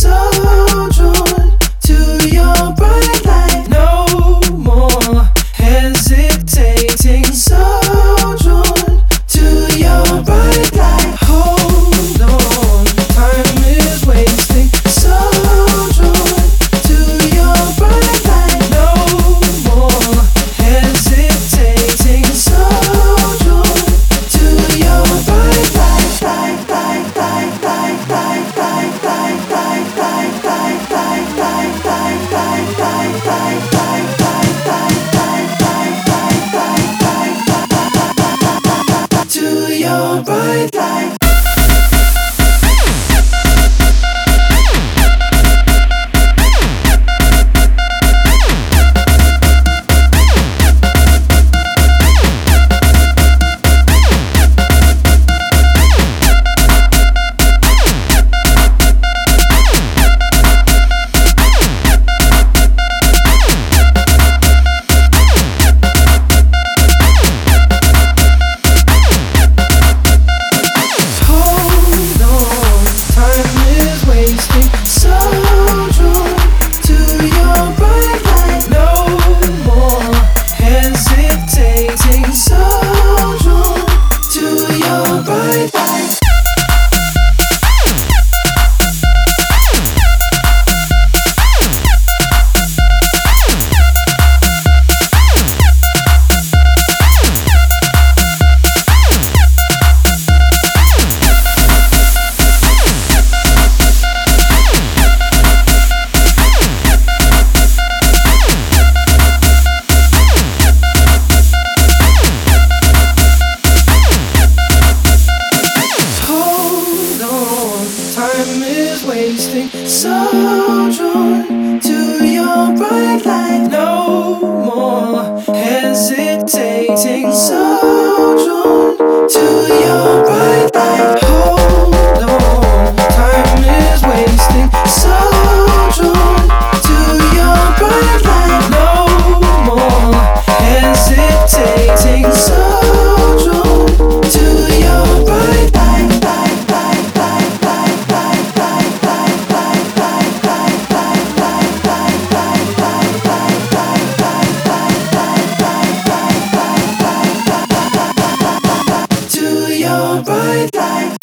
so drawn to your bright light. No more hesitating, so drawn to your bright light. Hold on, time is wasting, so drawn to your bright light. No more hesitating, so drawn to your bright light. To your bright light. Time is wasting, so drawn to your bright light. No more hesitating, so drawn to your bright light. Hold on, time is wasting, so drawn to your bright light. No more hesitating, so drawn to your bright light. Bright light.